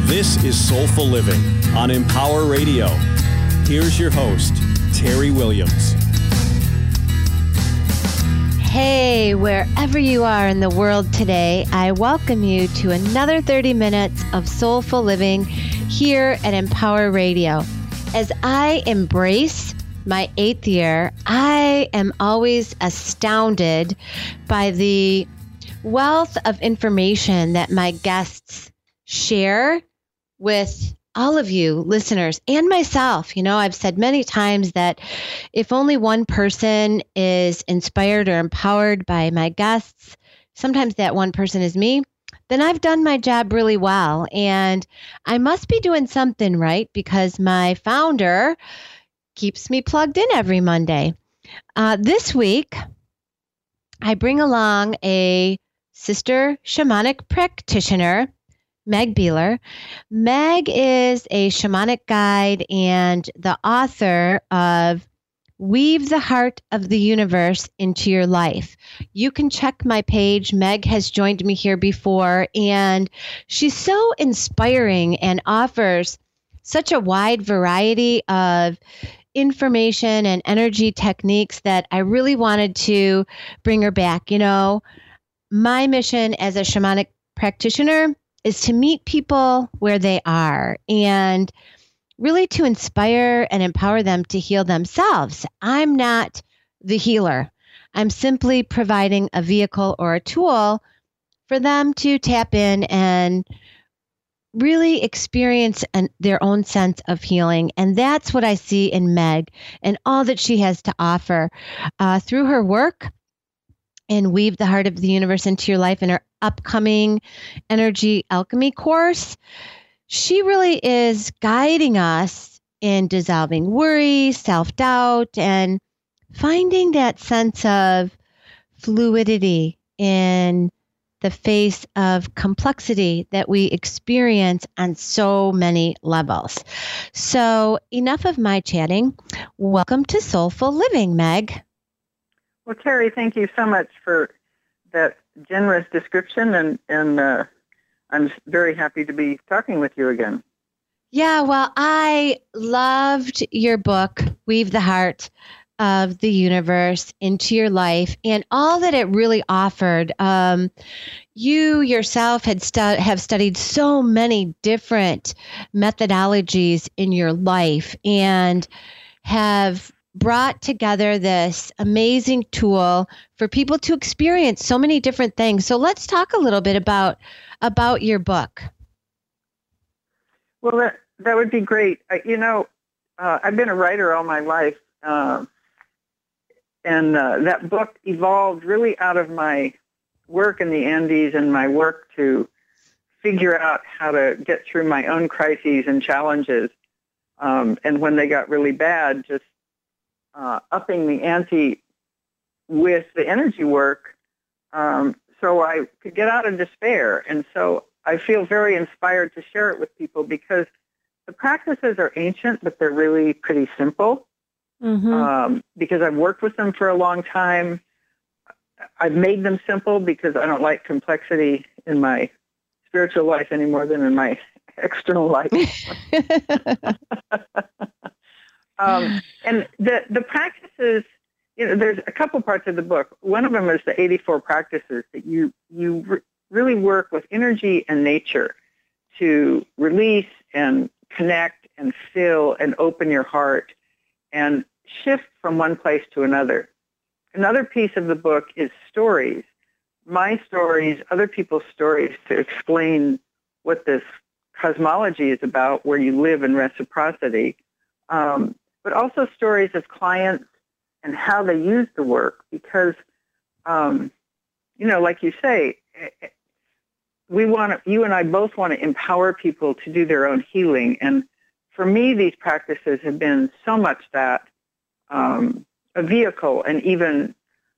This is Soulful Living on Empower Radio. Here's your host, Terry Williams. Hey, wherever you are in the world today, I welcome you to another 30 minutes of Soulful Living here at Empower Radio. As I embrace my 8th year, I am always astounded by the wealth of information that my guests share with all of you listeners and myself. You know, I've said many times that if only one person is inspired or empowered by my guests, sometimes that one person is me, then I've done my job really well. And I must be doing something right because my founder keeps me plugged in every Monday. This week, I bring along a sister shamanic practitioner, Meg Beeler. Meg is a shamanic guide and the author of Weave the Heart of the Universe into Your Life. You can check my page. Meg has joined me here before, and she's so inspiring and offers such a wide variety of information and energy techniques that I really wanted to bring her back. You know, my mission as a shamanic practitioner is to meet people where they are and really to inspire and empower them to heal themselves. I'm not the healer. I'm simply providing a vehicle or a tool for them to tap in and really experience their own sense of healing. And that's what I see in Meg and all that she has to offer through her work and Weave the Heart of the Universe into Your Life in her upcoming Energy Alchemy course. She really is guiding us in dissolving worry, self-doubt, and finding that sense of fluidity in the face of complexity that we experience on so many levels. So enough of my chatting. Welcome to Soulful Living, Meg. Well, Terry, thank you so much for that generous description, and I'm very happy to be talking with you again. Yeah, well, I loved your book, Weave the Heart of the Universe into Your Life, and all that it really offered. You yourself have studied so many different methodologies in your life and have brought together this amazing tool for people to experience so many different things. So let's talk a little bit about your book. Well, that would be great. I've been a writer all my life, and that book evolved really out of my work in the Andes and my work to figure out how to get through my own crises and challenges. And when they got really bad, just upping the ante with the energy work so I could get out of despair. And so I feel very inspired to share it with people because the practices are ancient, but they're really pretty simple. Mm-hmm. Because I've worked with them for a long time. I've made them simple because I don't like complexity in my spiritual life any more than in my external life. And the practices, there's a couple parts of the book. One of them is the 84 practices that you really work with energy and nature to release and connect and fill and open your heart and shift from one place to another. Another piece of the book is stories, my stories, other people's stories to explain what this cosmology is about, where you live in reciprocity. But also stories of clients and how they use the work because, like you say, you and I both want to empower people to do their own healing. And for me, these practices have been so much that a vehicle, and even,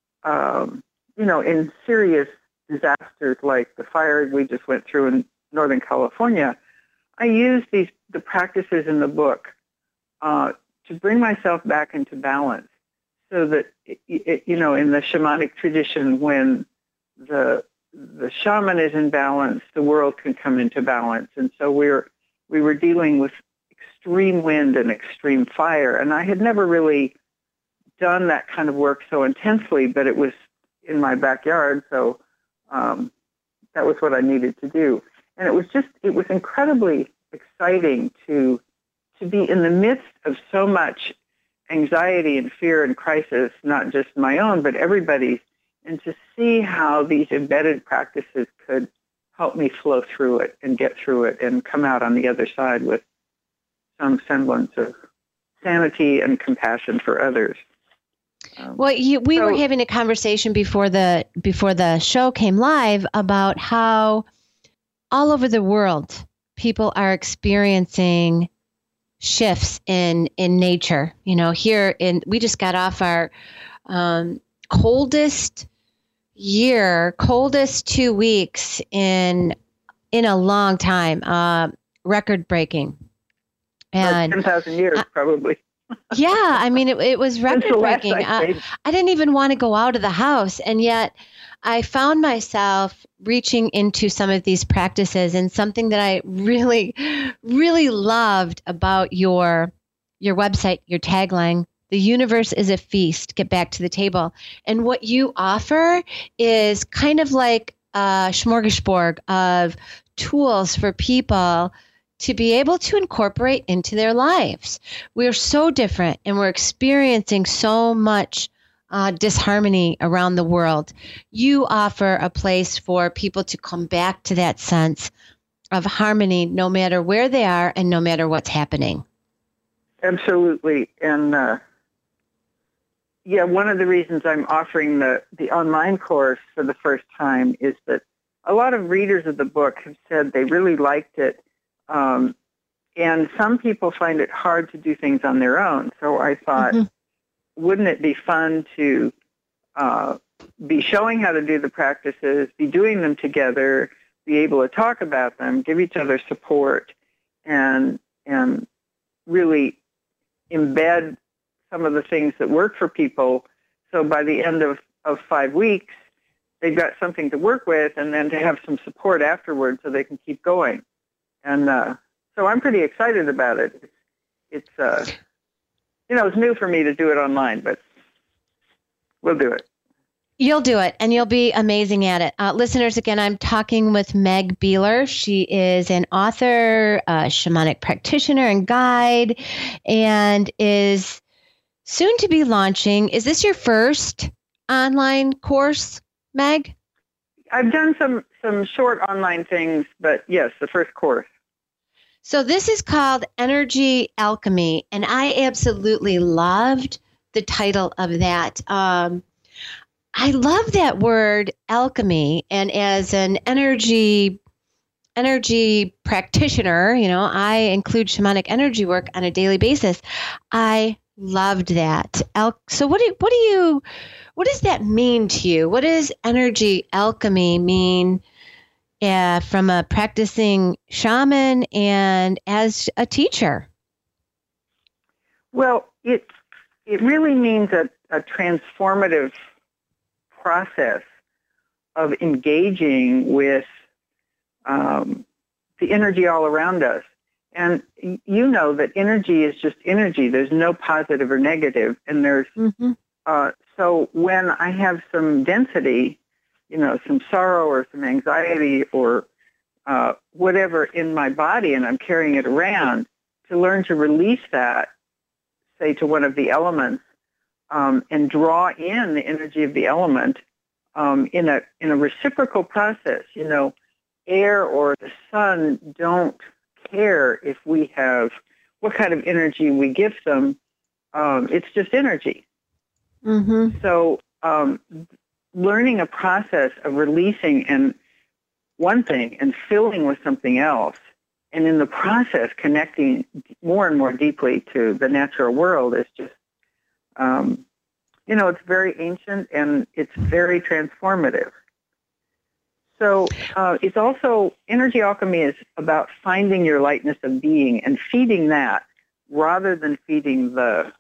in serious disasters like the fire we just went through in Northern California, I use the practices in the book to bring myself back into balance so that, in the shamanic tradition, when the shaman is in balance, the world can come into balance. And so we're we were dealing with extreme wind and extreme fire. And I had never really done that kind of work so intensely, but it was in my backyard, so that was what I needed to do. And it was incredibly exciting to be in the midst of so much anxiety and fear and crisis, not just my own, but everybody's, and to see how these embedded practices could help me flow through it and get through it and come out on the other side with some semblance of sanity and compassion for others. Well, we were having a conversation before the show came live about how all over the world people are experiencing shifts in nature. We just got off our coldest 2 weeks in a long time, record breaking. And 10,000 years, probably. Yeah, I mean, it was record breaking. I didn't even want to go out of the house, and yet I found myself reaching into some of these practices. And something that I really, really loved about your website, your tagline, "The universe is a feast, get back to the table." And what you offer is kind of like a smorgasbord of tools for people to be able to incorporate into their lives. We're so different, and we're experiencing so much disharmony around the world. You offer a place for people to come back to that sense of harmony, no matter where they are and no matter what's happening. Absolutely. And one of the reasons I'm offering the online course for the first time is that a lot of readers of the book have said they really liked it. And some people find it hard to do things on their own. So I thought, wouldn't it be fun to be showing how to do the practices, be doing them together, be able to talk about them, give each other support, and really embed some of the things that work for people. So by the end of 5 weeks, they've got something to work with, and then to have some support afterwards so they can keep going. And so I'm pretty excited about it. It's it's new for me to do it online, but we'll do it. You'll do it, and you'll be amazing at it. Listeners, again, I'm talking with Meg Beeler. She is an author, a shamanic practitioner and guide, and is soon to be launching. Is this your first online course, Meg? I've done some short online things, but yes, the first course. So this is called Energy Alchemy, and I absolutely loved the title of that. I love that word alchemy, and as an energy practitioner, I include shamanic energy work on a daily basis. I loved that. So what does that mean to you? What does energy alchemy mean from a practicing shaman and as a teacher? Well, it really means a transformative process of engaging with the energy all around us. And you know that energy is just energy. There's no positive or negative. And there's so when I have some density, some sorrow or some anxiety or whatever in my body, and I'm carrying it around, to learn to release that, say, to one of the elements, and draw in the energy of the element in a reciprocal process. Air or the sun don't care if we have what kind of energy we give them. It's just energy. So learning a process of releasing and one thing and filling with something else, and in the process connecting more and more deeply to the natural world is just, it's very ancient and it's very transformative. So it's also, energy alchemy is about finding your lightness of being and feeding that rather than feeding the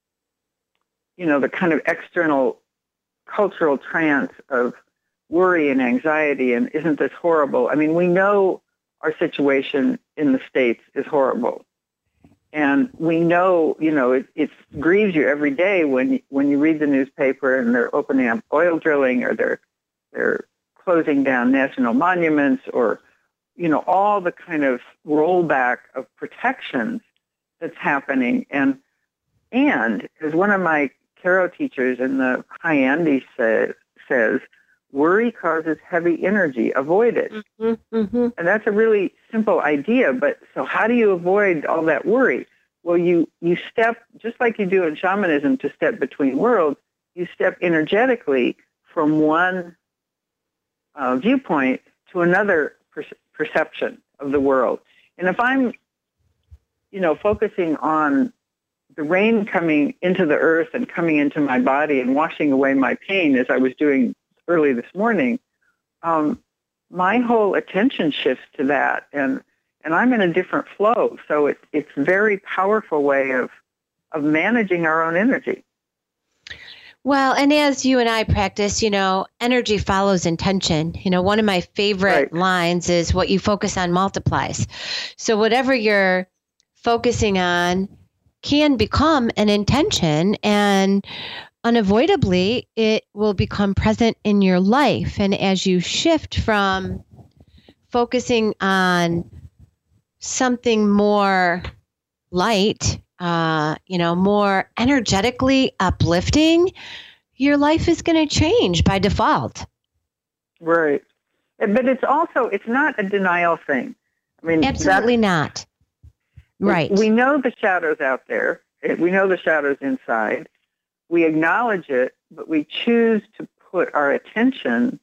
kind of external cultural trance of worry and anxiety and isn't this horrible? I mean, we know our situation in the States is horrible. And we know, it grieves you every day when you read the newspaper and they're opening up oil drilling, or they're closing down national monuments, or, all the kind of rollback of protections that's happening. And as one of my tarot teachers in the High Andes says, worry causes heavy energy. Avoid it. Mm-hmm, mm-hmm. And that's a really simple idea. But so how do you avoid all that worry? Well, you step, just like you do in shamanism to step between worlds, you step energetically from one viewpoint to another perception of the world. And if I'm, focusing on the rain coming into the earth and coming into my body and washing away my pain, as I was doing early this morning, my whole attention shifts to that, and I'm in a different flow. So it's a very powerful way of managing our own energy. Well, and as you and I practice, energy follows intention. One of my favorite lines is, what you focus on multiplies. So whatever you're focusing on can become an intention, and unavoidably it will become present in your life. And as you shift from focusing on something more light, more energetically uplifting, your life is going to change by default. Right. But it's not a denial thing. I mean, absolutely not. Right. We know the shadows out there. We know the shadows inside. We acknowledge it, but we choose to put our attention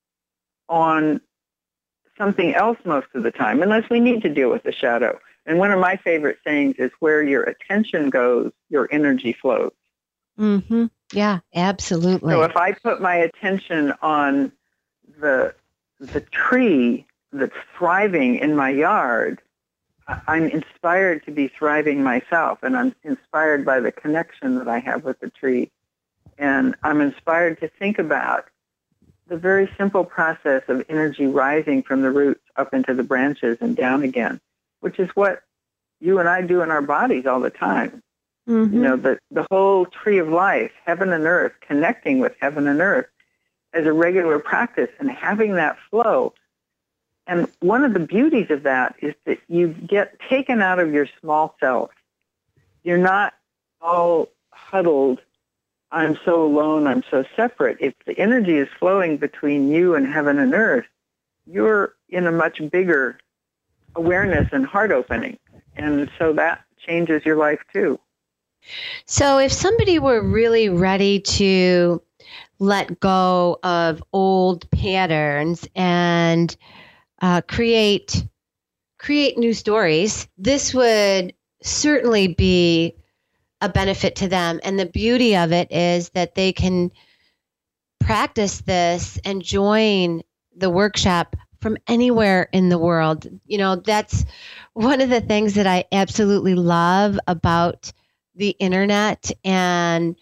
on something else most of the time, unless we need to deal with the shadow. And one of my favorite sayings is, where your attention goes, your energy flows. Mm-hmm. Yeah, absolutely. So if I put my attention on the tree that's thriving in my yard, I'm inspired to be thriving myself, and I'm inspired by the connection that I have with the tree. And I'm inspired to think about the very simple process of energy rising from the roots up into the branches and down again, which is what you and I do in our bodies all the time. Mm-hmm. The whole tree of life, heaven and earth, connecting with heaven and earth as a regular practice and having that flow. And one of the beauties of that is that you get taken out of your small self. You're not all huddled, I'm so alone, I'm so separate. If the energy is flowing between you and heaven and earth, you're in a much bigger awareness and heart opening. And so that changes your life too. So if somebody were really ready to let go of old patterns and create new stories, this would certainly be a benefit to them. And the beauty of it is that they can practice this and join the workshop from anywhere in the world. That's one of the things that I absolutely love about the internet and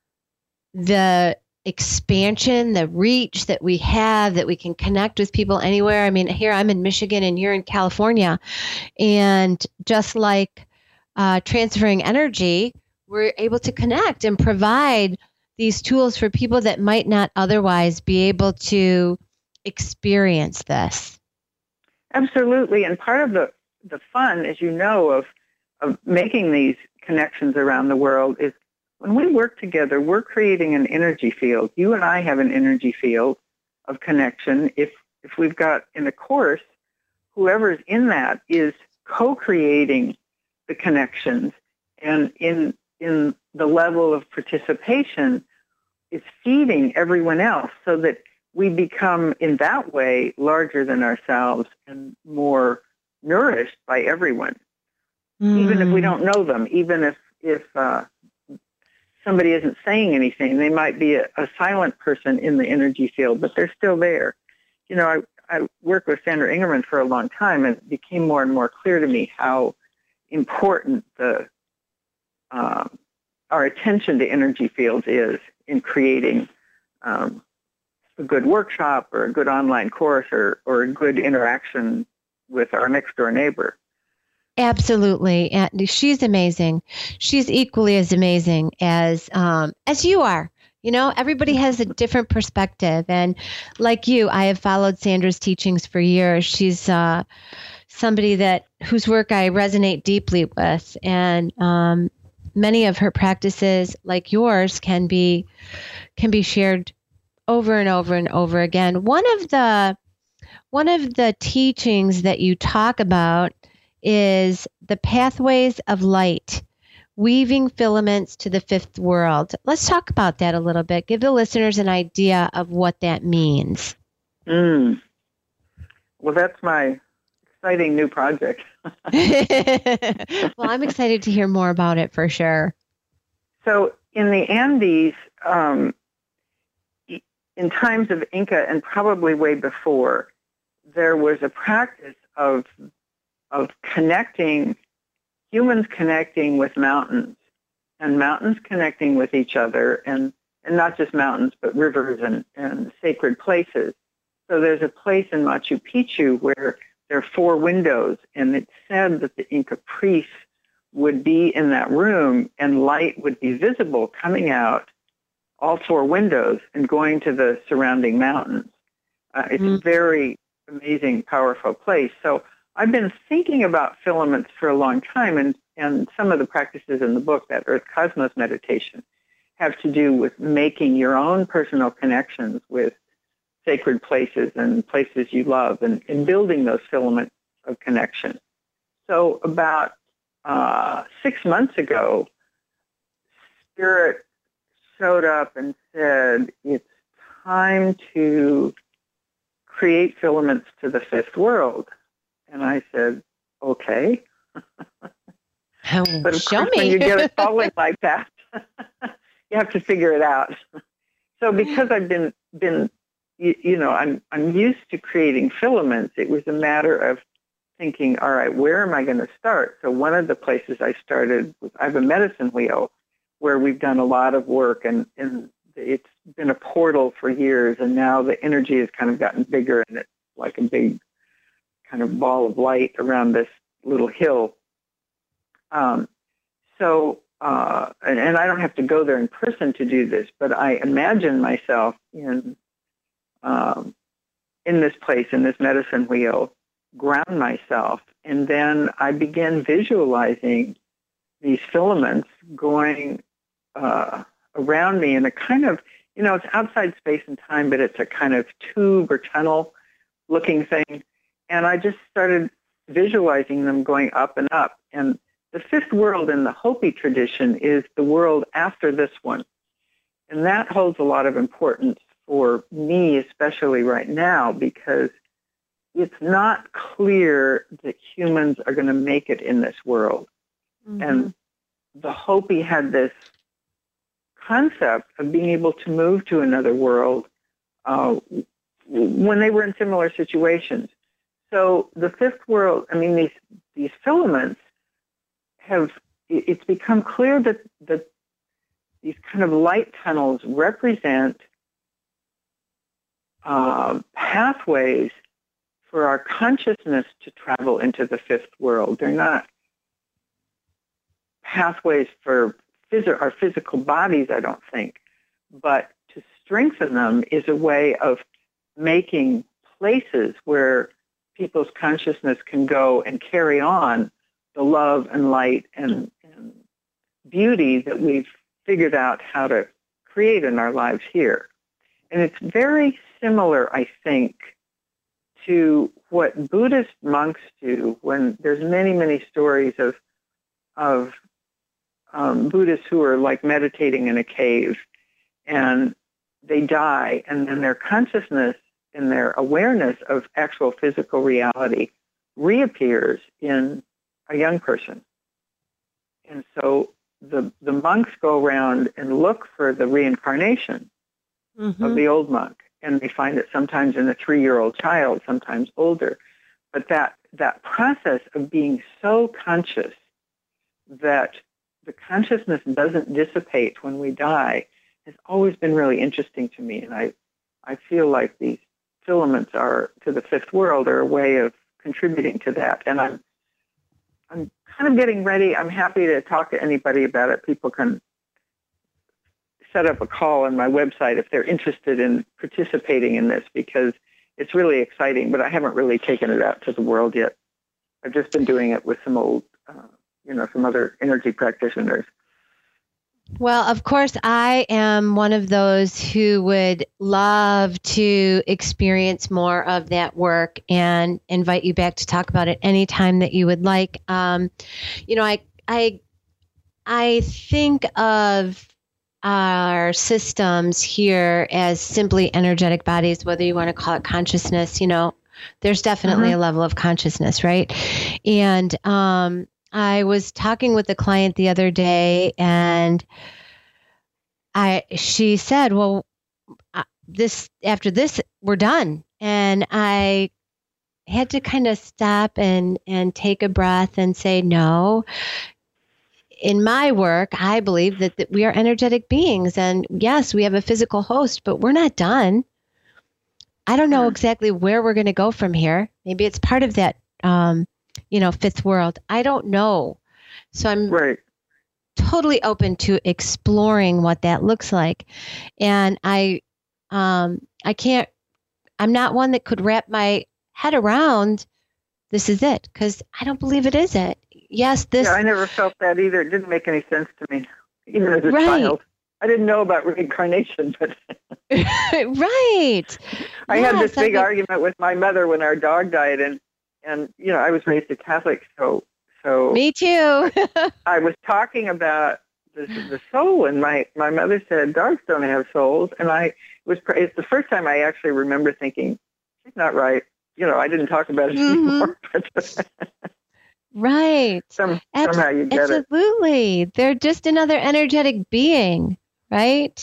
the expansion, the reach that we have, that we can connect with people anywhere. I mean, here I'm in Michigan and you're in California. And just like transferring energy, we're able to connect and provide these tools for people that might not otherwise be able to experience this. Absolutely. And part of the fun, as you know, of making these connections around the world is when we work together, we're creating an energy field. You and I have an energy field of connection. If we've got in a course, whoever's in that is co-creating the connections, and in the level of participation is feeding everyone else, so that we become in that way larger than ourselves and more nourished by everyone, even if we don't know them, even if somebody isn't saying anything. They might be a silent person in the energy field, but they're still there. I worked with Sandra Ingerman for a long time, and it became more and more clear to me how important our attention to energy fields is in creating a good workshop or a good online course or a good interaction with our next door neighbor. Absolutely. And she's amazing. She's equally as amazing as you are. You know, everybody has a different perspective. And like you, I have followed Sandra's teachings for years. She's somebody whose work I resonate deeply with. And many of her practices, like yours, can be shared over and over and over again. One of the teachings that you talk about is the pathways of light, weaving filaments to the fifth world. Let's talk about that a little bit. Give the listeners an idea of what that means. Well, that's my exciting new project. Well, I'm excited to hear more about it for sure. So in the Andes, in times of Inca and probably way before, there was a practice of humans connecting with mountains, and mountains connecting with each other, and not just mountains, but rivers and sacred places. So there's a place in Machu Picchu where there are 4 windows, and it's said that the Inca priests would be in that room, and light would be visible coming out all 4 windows and going to the surrounding mountains. It's a very amazing, powerful place. So I've been thinking about filaments for a long time, and some of the practices in the book, that Earth Cosmos meditation, have to do with making your own personal connections with sacred places and places you love, and building those filaments of connection. So about 6 months ago, Spirit showed up and said, it's time to create filaments to the fifth world. And I said, okay. But of course, when you get it falling like that, you have to figure it out. So because I've been I'm used to creating filaments, it was a matter of thinking, all right, where am I going to start? So one of the places I started was, I have a medicine wheel where we've done a lot of work, and it's been a portal for years, and now the energy has kind of gotten bigger, and it's like a big kind of ball of light around this little hill. And I don't have to go there in person to do this, but I imagine myself in this place, in this medicine wheel, ground myself, and then I begin visualizing these filaments going around me in a kind of, it's outside space and time, but it's a kind of tube or tunnel looking thing. And I just started visualizing them going up and up. And the fifth world in the Hopi tradition is the world after this one. And that holds a lot of importance for me, especially right now, because it's not clear that humans are going to make it in this world. Mm-hmm. And the Hopi had this concept of being able to move to another world when they were in similar situations. So the fifth world, these filaments it's become clear that these kind of light tunnels represent pathways for our consciousness to travel into the fifth world. They're not pathways for our physical bodies, I don't think, but to strengthen them is a way of making places where people's consciousness can go and carry on the love and light and beauty that we've figured out how to create in our lives here. And it's very similar, I think, to what Buddhist monks do when there's many, many stories of Buddhists who are like meditating in a cave, and they die, and then their consciousness and their awareness of actual physical reality reappears in a young person. And so the monks go around and look for the reincarnation of the old monk, and they find it sometimes in a 3-year-old child, sometimes older. But that process of being so conscious that the consciousness doesn't dissipate when we die has always been really interesting to me. And I feel like these filaments to the fifth world are a way of contributing to that. And I'm kind of getting ready. I'm happy to talk to anybody about it. People can set up a call on my website if they're interested in participating in this, because it's really exciting, but I haven't really taken it out to the world yet. I've just been doing it with some old, some other energy practitioners. Well, of course, I am one of those who would love to experience more of that work and invite you back to talk about it anytime that you would like. I think of our systems here as simply energetic bodies, whether you want to call it consciousness. There's definitely a level of consciousness, right? And I was talking with a client the other day, and she said, "Well, after this, we're done." And I had to kind of stop and take a breath and say, "No. In my work, I believe that we are energetic beings, and yes, we have a physical host, but we're not done. I don't know exactly where we're going to go from here. Maybe it's part of that, fifth world. I don't know. So I'm totally open to exploring what that looks like. And I'm not one that could wrap my head around this is it, because I don't believe it is it. Yes, this. Yeah, I never felt that either. It didn't make any sense to me, even as a child. I didn't know about reincarnation, but right. I had this big argument with my mother when our dog died, and I was raised a Catholic, so me too. I was talking about the soul, and my mother said dogs don't have souls, and it's the first time I actually remember thinking she's not right. I didn't talk about it anymore. Right. Somehow you get it. Absolutely. They're just another energetic being, right?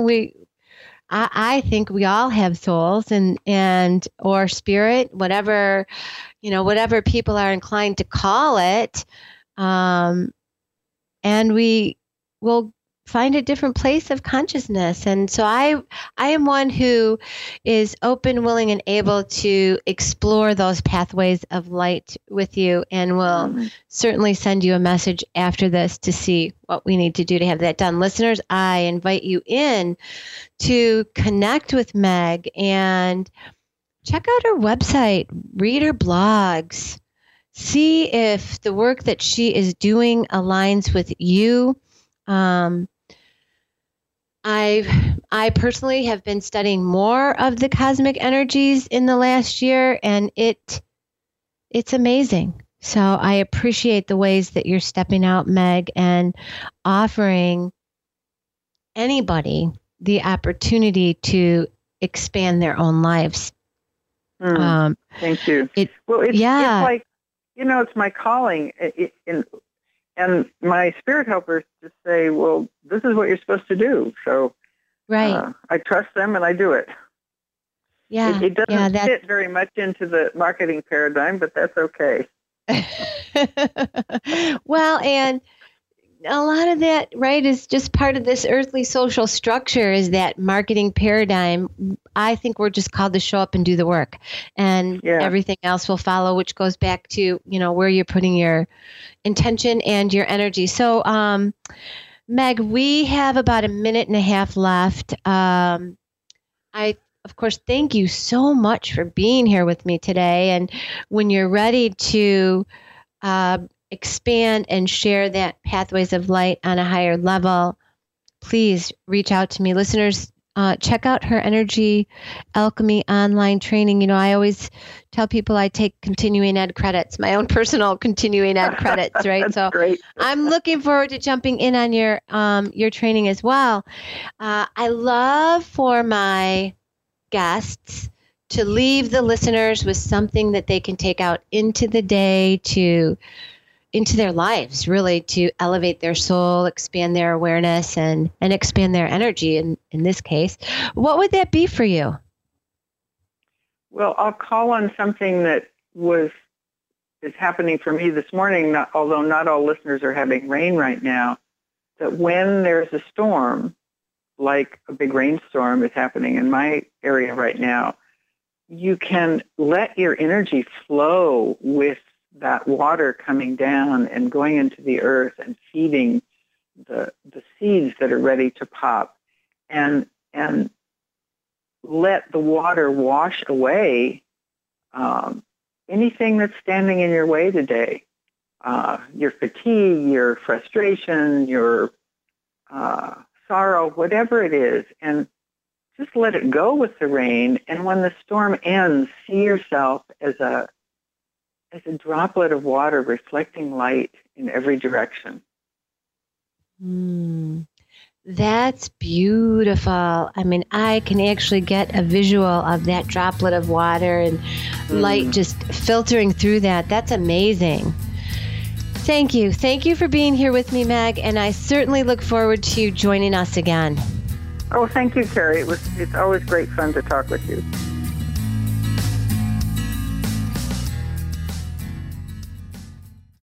I think we all have souls and or spirit, whatever people are inclined to call it. And we will find a different place of consciousness. And so I am one who is open, willing, and able to explore those pathways of light with you, and will certainly send you a message after this to see what we need to do to have that done. Listeners, I invite you in to connect with Meg and check out her website, read her blogs, see if the work that she is doing aligns with you. I personally have been studying more of the cosmic energies in the last year, and it's amazing. So I appreciate the ways that you're stepping out, Meg, and offering anybody the opportunity to expand their own lives. Thank you. It's like, it's my calling. And my spirit helpers just say, well, this is what you're supposed to do. So I trust them and I do it. Yeah. It doesn't fit very much into the marketing paradigm, but that's okay. Well, and a lot of that, right, is just part of this earthly social structure, is that marketing paradigm. I think we're just called to show up and do the work, and everything else will follow, which goes back to, where you're putting your intention and your energy. So, Meg, we have about a minute and a half left. I, of course, thank you so much for being here with me today. And when you're ready to expand and share that Pathways of Light on a higher level, please reach out to me. Listeners, check out her Energy Alchemy online training. I always tell people I take continuing ed credits, my own personal continuing ed credits, right? So great. I'm looking forward to jumping in on your training as well. I love for my guests to leave the listeners with something that they can take out into the day, into their lives, really, to elevate their soul, expand their awareness, and expand their energy in this case. What would that be for you? Well, I'll call on something that is happening for me this morning, although not all listeners are having rain right now, that when there's a storm, like a big rainstorm is happening in my area right now, you can let your energy flow with that water coming down and going into the earth and feeding the seeds that are ready to pop, and let the water wash away anything that's standing in your way today, your fatigue, your frustration, your sorrow, whatever it is, and just let it go with the rain. And when the storm ends, see yourself as a droplet of water reflecting light in every direction. That's beautiful. I mean, I can actually get a visual of that droplet of water and light just filtering through that. That's amazing. Thank you. Thank you for being here with me, Meg, and I certainly look forward to you joining us again. Oh, thank you, Carrie. It's always great fun to talk with you.